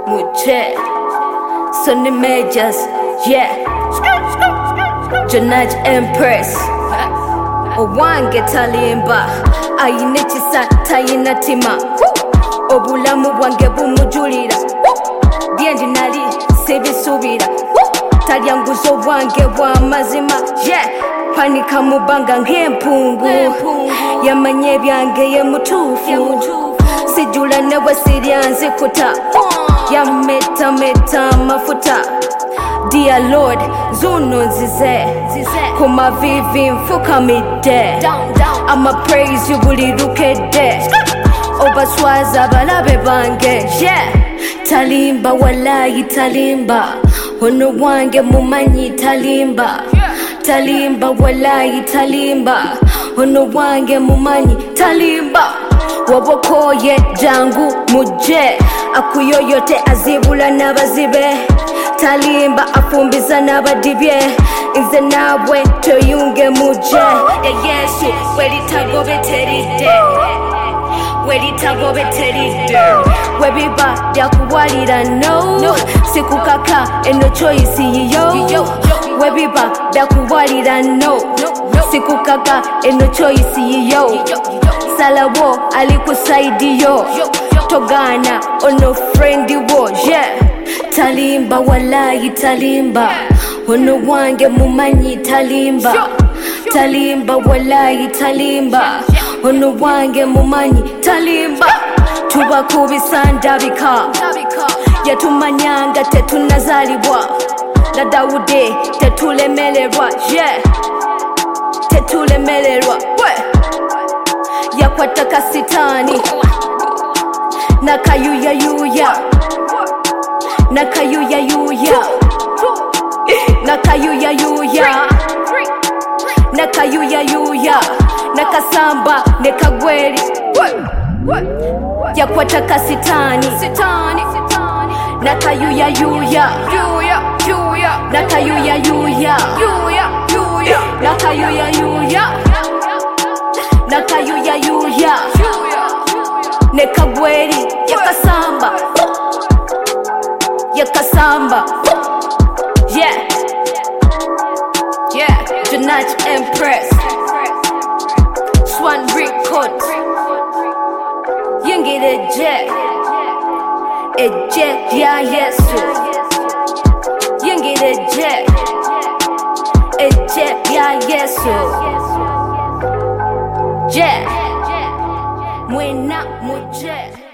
Muje Sonny Majors, yeah. Jonaj Empress Owange talimba ayinekisa tayinatima obulamu bwange bumujulira byendi nali sibisubira talyanguzo bwange bwa mazima, yeah. Panika mubanga ng'empungu yamanye byange ye mutuufu sijula newe siryanze kuta yameta mafuta. Dear Lord, zuno nzize kumavivi mfukamidde I'ma praise you buli lukedde obaswaza balabe bange, yeah. Talimba walayi talimba ono wange mumanyi talimba talimba walayi talimba ono wange mumanyi talimba wabokoye jangu muje akuyoyote azibula n'abazibe talimba afumbiza n'abadibye nze naabwe toyunge muje Yesu welitagobeteridde webiba byakuwalira no sikukaka eno choice yiyo webiba byakuwalira no sikukaka eno choice yiyo salawo alikusaidiyo togana ono friendi wo, yeah. Talimba walayi talimba ono wange mumanyi talimba talimba walayi talimba ono wange mumanyi talimba tubakubisa ndabika yatumanyanga tetunazalibwa na Dawudi tetulemererwa, yeah. Tetulemererwa yakwataka sitani nakayuyayuya nakayuyayuya nakayuyayuya nakayuyayuya nakasamba nekagweri yakwataka sitani nakayuyayuya nakayuyayuya nakayuyayuya nakayuyayuya nekagweri yakasamba yeah. Yeah, Jonaj Empress Swan Record yingire eje ya Yesu yingire eje ya Yesu, yeah. Mwena muje